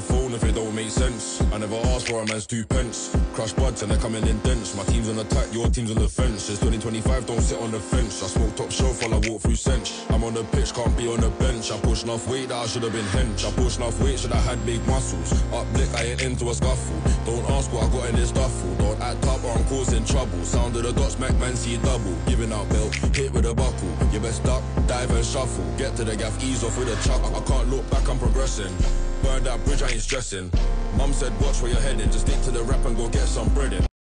phone if it don't make sense. I never asked for a man's 2 pence. Crush buds and they're coming in dense. My team's on attack, your team's on the fence. It's 2025, don't sit on the fence. I smoke top shelf while I walk through cinch. I'm on the pitch, can't be on the bench. I push enough weight that I should have been hench. I push enough weight, should have had big muscles. Up blick, I ain't into a scuffle. Don't ask what I got in this duffel. Don't act up or I'm causing trouble. Sound of the dots, Mac man see double. Giving out belt, hit with a buckle. You best duck, dive and shuffle. Get to the gaff, ease off with a chuck. I can't look back, I'm progressing. Burn that bridge, I ain't stressing. Mum said watch where you're heading. Just stick to the rap and go get some bread in.